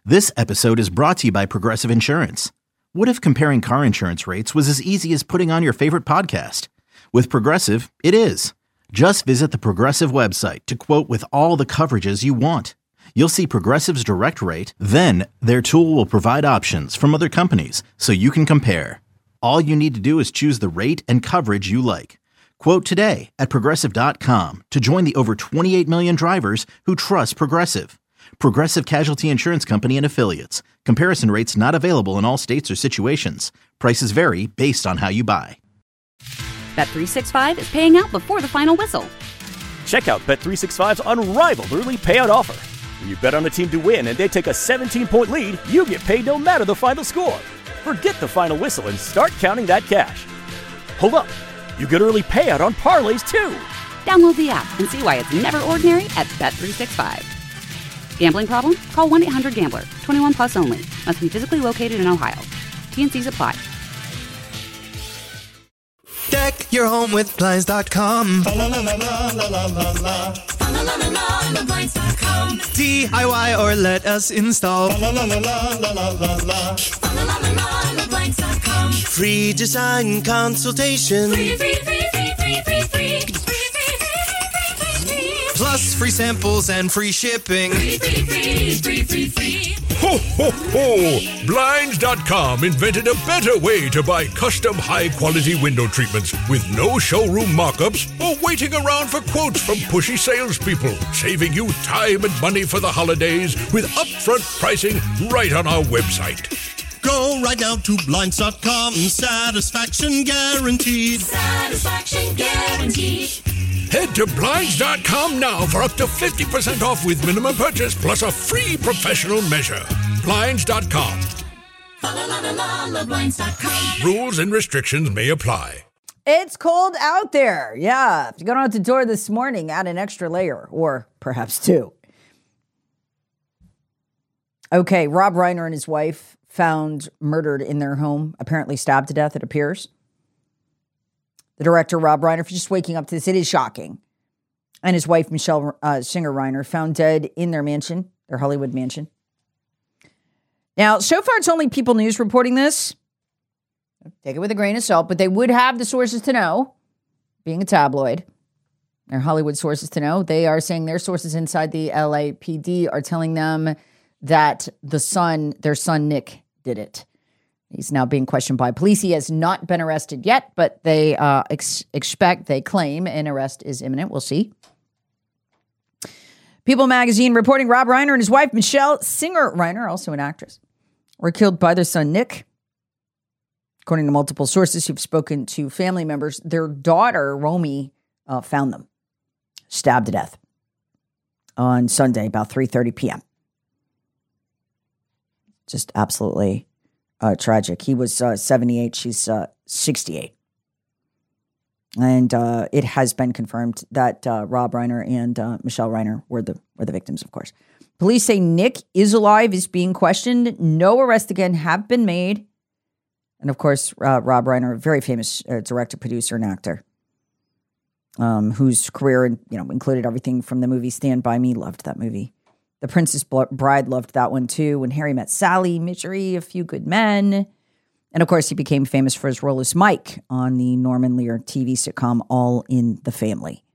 This episode is brought to you by Progressive Insurance. What if comparing car insurance rates was as easy as putting on your favorite podcast? With Progressive, it is. Just visit the Progressive website to quote with all the coverages you want. You'll see Progressive's direct rate, then their tool will provide options from other companies so you can compare. All you need to do is choose the rate and coverage you like. Quote today at Progressive.com to join the over 28 million drivers who trust Progressive. Progressive Casualty Insurance Company and Affiliates. Comparison rates not available in all states or situations. Prices vary based on how you buy. Bet365 is paying out before the final whistle. Check out Bet365's unrivaled early payout offer. When you bet on a team to win and they take a 17-point lead, you get paid no matter the final score. Forget the final whistle and start counting that cash. Hold up. You get early payout on parlays, too. Download the app and see why it's never ordinary at Bet365. Gambling problem? Call 1-800-GAMBLER. 21 plus only. Must be physically located in Ohio. T&Cs apply. Deck your home with Blinds.com. DIY or let us install. Free design consultation. Plus free samples and free shipping. Ho, ho, ho! Blinds.com invented a better way to buy custom high-quality window treatments with no showroom mock-ups or waiting around for quotes from pushy salespeople, saving you time and money for the holidays with upfront pricing right on our website. Go right now to Blinds.com. Satisfaction guaranteed. Satisfaction guaranteed. Head to Blinds.com now for up to 50% off with minimum purchase plus a free professional measure. Blinds.com. Blinds.com. Rules and restrictions may apply. It's cold out there. Yeah. If you're going out the door this morning, add an extra layer or perhaps two. Okay. Rob Reiner and his wife found murdered in their home, apparently stabbed to death, it appears. The director, Rob Reiner, for just waking up to this, it is shocking. And his wife, Michelle Singer Reiner, found dead in their mansion, their Hollywood mansion. Now, so far, it's only People News reporting this. Take it with a grain of salt, but they would have the sources to know, being a tabloid. Their Hollywood sources to know. They are saying their sources inside the LAPD are telling them that their son, Nick, did it. He's now being questioned by police. He has not been arrested yet, but they they claim an arrest is imminent. We'll see. People magazine reporting Rob Reiner and his wife, Michelle Singer Reiner, also an actress, were killed by their son, Nick. According to multiple sources who've spoken to family members, their daughter, Romy, found them stabbed to death on Sunday, about 3:30 p.m. Just absolutely tragic. He was 78. She's 68. And it has been confirmed that Rob Reiner and Michelle Reiner were the victims, of course. Police say Nick is alive, is being questioned. No arrests again have been made. And of course, Rob Reiner, a very famous director, producer, and actor, whose career included everything from the movie Stand By Me. Loved that movie. The Princess Bride, loved that one too. When Harry Met Sally, Misery, A Few Good Men. And of course, he became famous for his role as Mike on the Norman Lear TV sitcom All in the Family.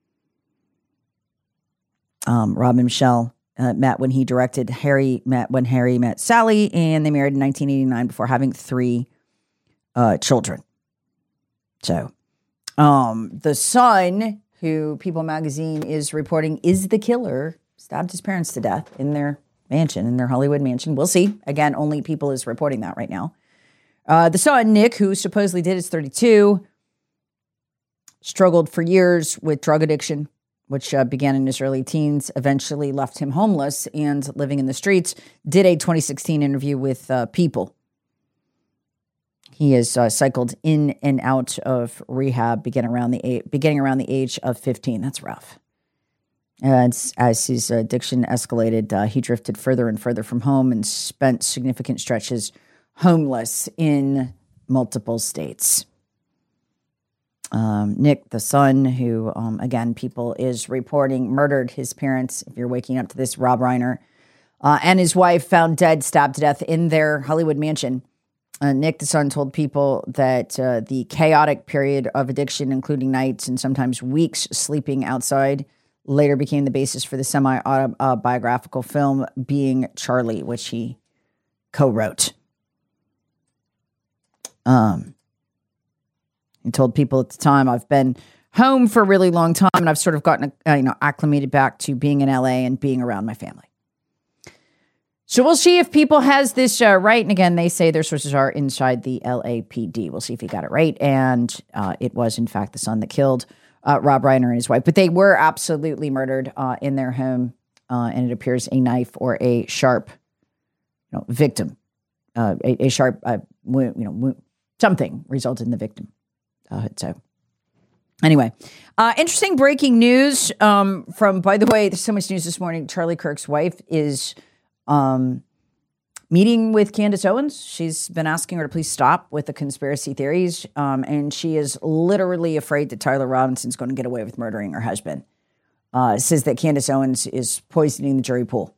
Rob and Michelle met when he directed When Harry Met Sally, and they married in 1989 before having 3 children. So, the son, who People Magazine is reporting is the killer, stabbed his parents to death in their mansion, in their Hollywood mansion. We'll see. Again, only People is reporting that right now. The son, Nick, who supposedly did, is 32, struggled for years with drug addiction, which began in his early teens, eventually left him homeless and living in the streets, did a 2016 interview with People. He has cycled in and out of rehab beginning around the age of 15. That's rough. And as his addiction escalated, he drifted further and further from home and spent significant stretches homeless in multiple states. Nick, the son, who, again, People is reporting, murdered his parents. If you're waking up to this, Rob Reiner and his wife found dead, stabbed to death in their Hollywood mansion. Nick, the son, told people that the chaotic period of addiction, including nights and sometimes weeks sleeping outside, later became the basis for the semi-autobiographical film Being Charlie, which he co-wrote. He told people at the time, I've been home for a really long time, and I've sort of gotten acclimated back to being in LA and being around my family. So we'll see if people has this right. And again, they say their sources are inside the LAPD. We'll see if he got it right. And it was, in fact, the son that killed Rob Reiner and his wife. But they were absolutely murdered in their home. And it appears a knife or a sharp victim, a sharp wound, something resulted in the victim. So anyway, interesting breaking news from, by the way, there's so much news this morning. Charlie Kirk's wife is meeting with Candace Owens. She's been asking her to please stop with the conspiracy theories. And she is literally afraid that Tyler Robinson's going to get away with murdering her husband. Says that Candace Owens is poisoning the jury pool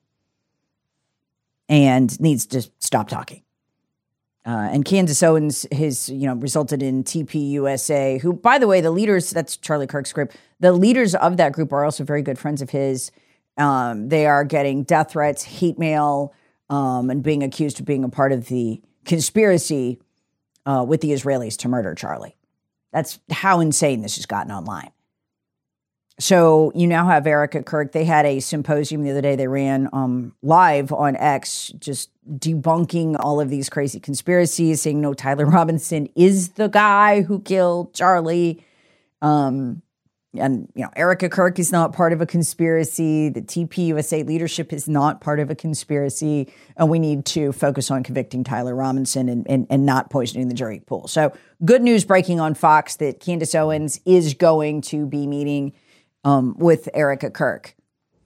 and needs to stop talking. And Candace Owens has, resulted in TPUSA, who, by the way, the leaders, that's Charlie Kirk's group, the leaders of that group are also very good friends of his. They are getting death threats, hate mail, and being accused of being a part of the conspiracy with the Israelis to murder Charlie. That's how insane this has gotten online. So you now have Erica Kirk. They had a symposium the other day. They ran live on X, just debunking all of these crazy conspiracies, saying, no, Tyler Robinson is the guy who killed Charlie. And, Erica Kirk is not part of a conspiracy. The TPUSA leadership is not part of a conspiracy. And we need to focus on convicting Tyler Robinson and not poisoning the jury pool. So good news breaking on Fox that Candace Owens is going to be meeting with Erica Kirk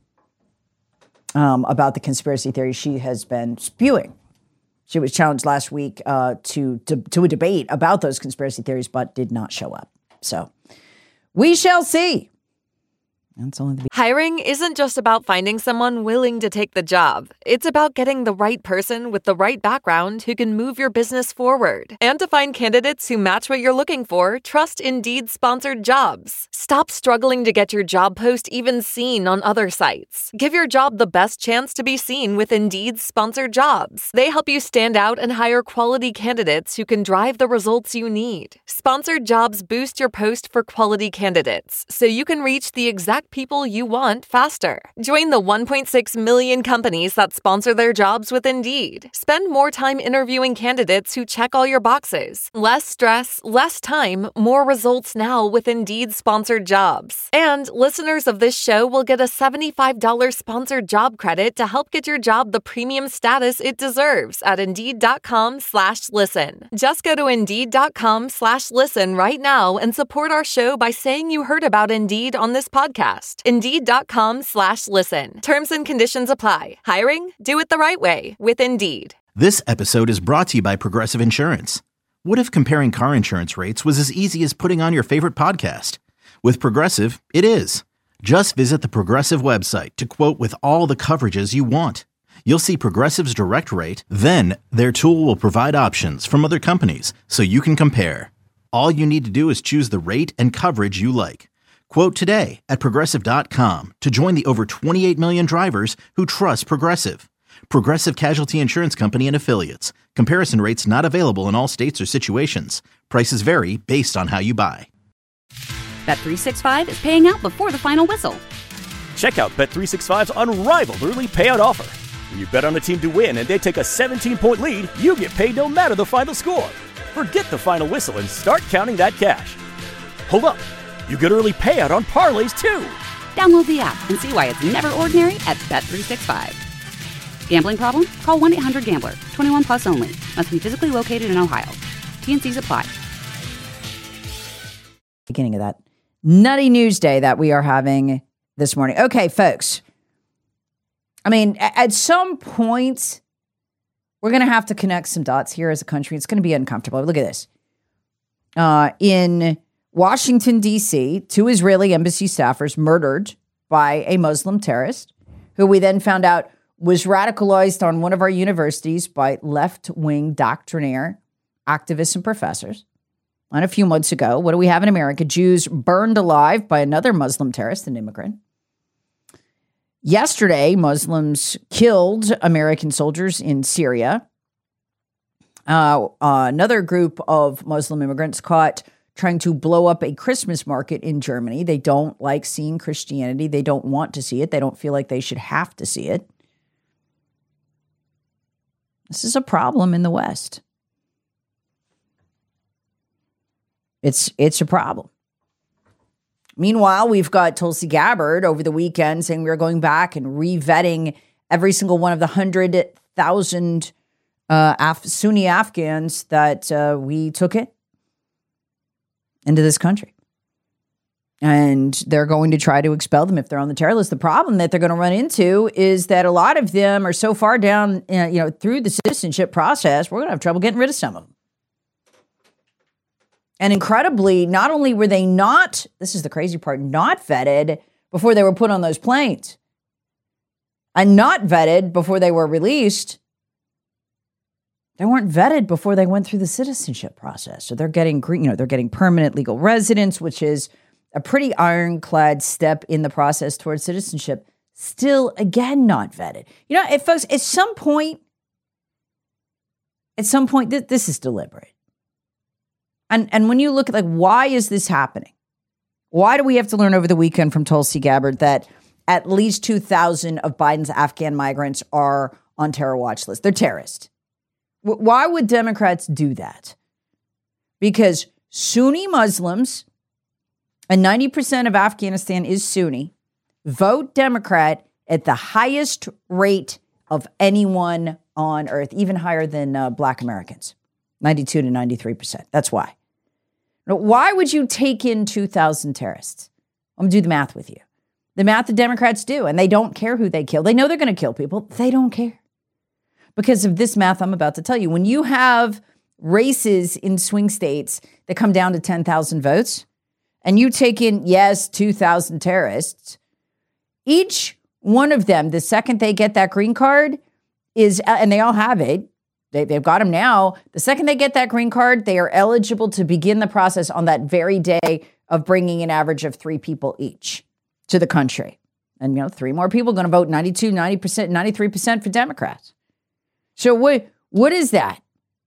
about the conspiracy theories she has been spewing. She was challenged last week to a debate about those conspiracy theories, but did not show up. So we shall see. That's only the Hiring isn't just about finding someone willing to take the job. It's about getting the right person with the right background who can move your business forward. And to find candidates who match what you're looking for, trust Indeed-sponsored jobs. Stop struggling to get your job post even seen on other sites. Give your job the best chance to be seen with Indeed-sponsored jobs. They help you stand out and hire quality candidates who can drive the results you need. Sponsored jobs boost your post for quality candidates, so you can reach the exact people you want faster. Join the 1.6 million companies that sponsor their jobs with Indeed. Spend more time interviewing candidates who check all your boxes. Less stress, less time, more results now with Indeed sponsored jobs. And listeners of this show will get a $75 sponsored job credit to help get your job the premium status it deserves at Indeed.com/listen. Just go to Indeed.com/listen right now and support our show by saying you heard about Indeed on this podcast. Indeed.com/listen. Terms and conditions apply. Hiring? Do it the right way with Indeed. This episode is brought to you by Progressive Insurance. What if comparing car insurance rates was as easy as putting on your favorite podcast? With Progressive, it is. Just visit the Progressive website to quote with all the coverages you want. You'll see Progressive's direct rate, then their tool will provide options from other companies so you can compare. All you need to do is choose the rate and coverage you like. Quote today at Progressive.com to join the over 28 million drivers who trust Progressive. Progressive Casualty Insurance Company and Affiliates. Comparison rates not available in all states or situations. Prices vary based on how you buy. Bet365 is paying out before the final whistle. Check out Bet365's unrivaled early payout offer. When you bet on a team to win and they take a 17-point lead, you get paid no matter the final score. Forget the final whistle and start counting that cash. Hold up. You get early payout on parlays, too. Download the app and see why it's never ordinary at Bet365. Gambling problem? Call 1-800-GAMBLER. 21 plus only. Must be physically located in Ohio. T&Cs apply. Beginning of that nutty news day that we are having this morning. Okay, folks. I mean, at some point, we're going to have to connect some dots here as a country. It's going to be uncomfortable. Look at this. In Washington, D.C., 2 Israeli embassy staffers murdered by a Muslim terrorist, who we then found out was radicalized on one of our universities by left-wing doctrinaire activists and professors. And a few months ago, what do we have in America? Jews burned alive by another Muslim terrorist, an immigrant. Yesterday, Muslims killed American soldiers in Syria. Another group of Muslim immigrants caught trying to blow up a Christmas market in Germany. They don't like seeing Christianity. They don't want to see it. They don't feel like they should have to see it. This is a problem in the West. It's a problem. Meanwhile, we've got Tulsi Gabbard over the weekend saying we're going back and re-vetting every single one of the 100,000 Sunni Afghans that we took into this country. And they're going to try to expel them if they're on the terror list. The problem that they're going to run into is that a lot of them are so far down, through the citizenship process, we're going to have trouble getting rid of some of them. And incredibly, not only were they not, this is the crazy part, not vetted before they were put on those planes and not vetted before they were released, they weren't vetted before they went through the citizenship process. So they're getting they're getting permanent legal residence, which is a pretty ironclad step in the process towards citizenship. Still, again, not vetted. Folks, at some point, this is deliberate. And when you look at, why is this happening? Why do we have to learn over the weekend from Tulsi Gabbard that at least 2,000 of Biden's Afghan migrants are on terror watch list? They're terrorists. Why would Democrats do that? Because Sunni Muslims, and 90% of Afghanistan is Sunni, vote Democrat at the highest rate of anyone on earth, even higher than Black Americans, 92 to 93%. That's why. Why would you take in 2,000 terrorists? I'm going to do the math with you. The math the Democrats do, and they don't care who they kill. They know they're going to kill people. They don't care. Because of this math I'm about to tell you. When you have races in swing states that come down to 10,000 votes, and you take in, 2,000 terrorists, each one of them, the second they get that green card, and they all have it, they've got them now. The second they get that green card, they are eligible to begin the process on that very day of bringing an average of 3 people each to the country. And, 3 more people are going to vote 92, 90%, 93% for Democrats. So what is that?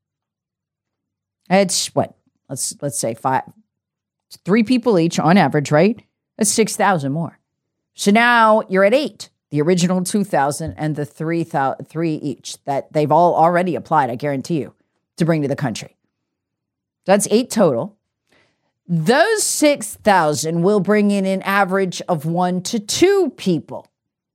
It's what? Let's say 3 people each on average, right? That's 6,000 more. So now you're at 8. The original 2,000 and the 3 each that they've all already applied, I guarantee you, to bring to the country. That's 8 total. Those 6,000 will bring in an average of 1 to 2 people.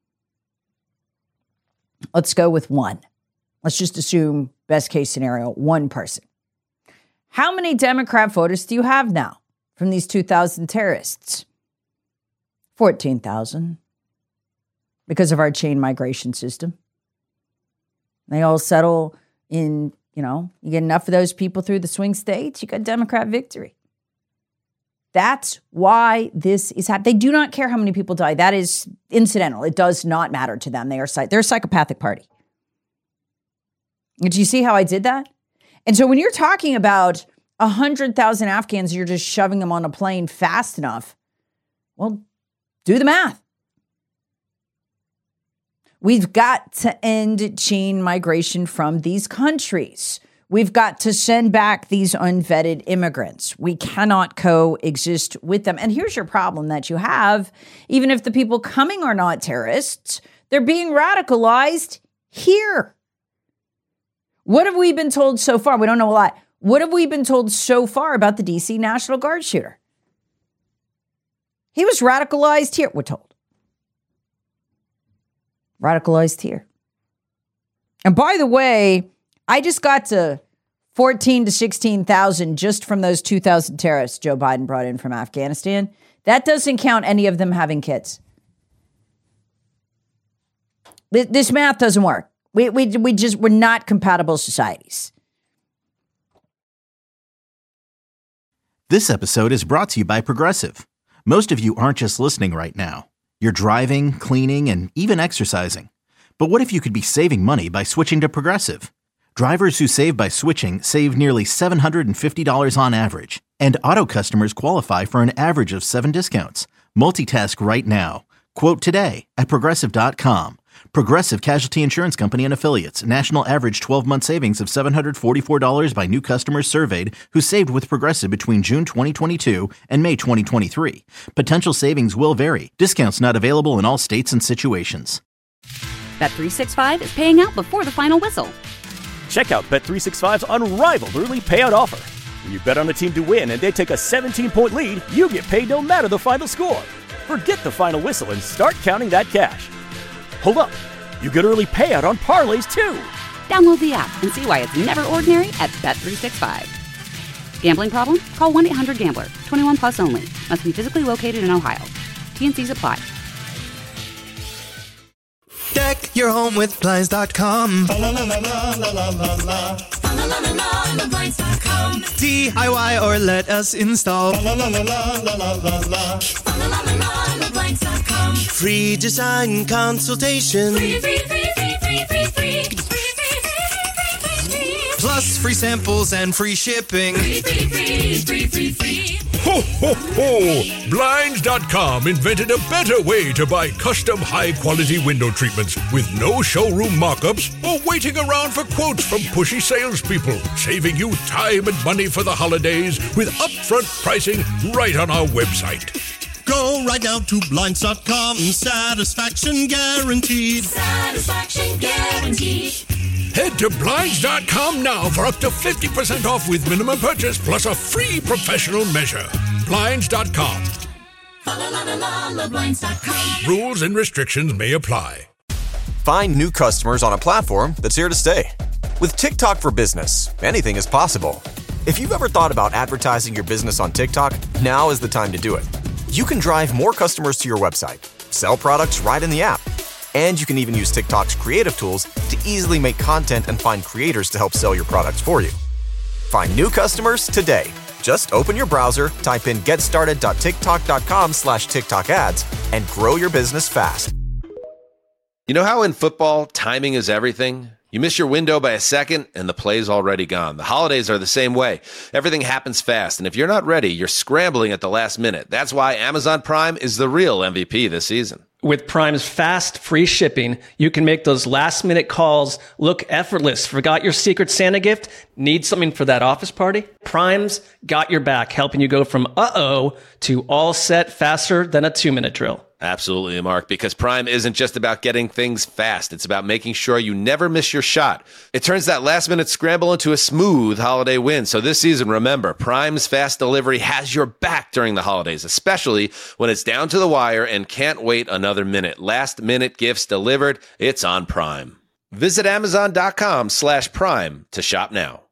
Let's go with 1. Let's just assume best case scenario, 1 person. How many Democrat voters do you have now from these 2,000 terrorists? 14,000. Because of our chain migration system. They all settle in, you get enough of those people through the swing states, you got Democrat victory. That's why this is happening. They do not care how many people die. That is incidental. It does not matter to them. They're a psychopathic party. Do you see how I did that? And so when you're talking about 100,000 Afghans, you're just shoving them on a plane fast enough. Well, do the math. We've got to end chain migration from these countries. We've got to send back these unvetted immigrants. We cannot coexist with them. And here's your problem that you have. Even if the people coming are not terrorists, they're being radicalized here. What have we been told so far? We don't know a lot. What have we been told so far about the DC National Guard shooter? He was radicalized here, we're told. Radicalized here. And by the way, I just got to 14 to 16,000 just from those 2,000 terrorists Joe Biden brought in from Afghanistan. That doesn't count any of them having kids. This math doesn't work. We're not compatible societies. This episode is brought to you by Progressive. Most of you aren't just listening right now. You're driving, cleaning, and even exercising. But what if you could be saving money by switching to Progressive? Drivers who save by switching save nearly $750 on average, and auto customers qualify for an average of 7 discounts. Multitask right now. Quote today at Progressive.com. Progressive Casualty Insurance Company and Affiliates. National average 12-month savings of $744 by new customers surveyed who saved with Progressive between June 2022 and May 2023. Potential savings will vary. Discounts not available in all states and situations. Bet365 is paying out before the final whistle. Check out Bet365's unrivaled early payout offer. When you bet on a team to win and they take a 17-point lead, you get paid no matter the final score. Forget the final whistle and start counting that cash. Hold up. You get early payout on parlays, too. Download the app and see why it's never ordinary at Bet365. Gambling problem? Call 1-800-GAMBLER. 21 plus only. Must be physically located in Ohio. T&Cs apply. Deck your home with Blinds.com. Blinds.com. DIY or let us install. Blinds.com. Free design consultation. Free. Plus free samples and free shipping. Free. Ho, ho, ho! Blinds.com invented a better way to buy custom high-quality window treatments with no showroom mock-ups or waiting around for quotes from pushy salespeople, saving you time and money for the holidays with upfront pricing right on our website. Go right now to Blinds.com. Satisfaction guaranteed. Satisfaction guaranteed. Head to Blinds.com now for up to 50% off with minimum purchase plus a free professional measure. Blinds.com. Blinds.com. Rules and restrictions may apply. Find new customers on a platform that's here to stay. With TikTok for Business, anything is possible. If you've ever thought about advertising your business on TikTok, now is the time to do it. You can drive more customers to your website, sell products right in the app, and you can even use TikTok's creative tools to easily make content and find creators to help sell your products for you. Find new customers today. Just open your browser, type in getstarted.tiktok.com/TikTok ads, and grow your business fast. You know how in football, timing is everything? You miss your window by a second, and the play's already gone. The holidays are the same way. Everything happens fast, and if you're not ready, you're scrambling at the last minute. That's why Amazon Prime is the real MVP this season. With Prime's fast, free shipping, you can make those last-minute calls look effortless. Forgot your Secret Santa gift? Need something for that office party? Prime's got your back, helping you go from uh-oh to all set faster than a 2-minute drill. Absolutely, Mark, because Prime isn't just about getting things fast. It's about making sure you never miss your shot. It turns that last-minute scramble into a smooth holiday win. So this season, remember, Prime's fast delivery has your back during the holidays, especially when it's down to the wire and can't wait another minute. Last-minute gifts delivered. It's on Prime. Visit Amazon.com/Prime to shop now.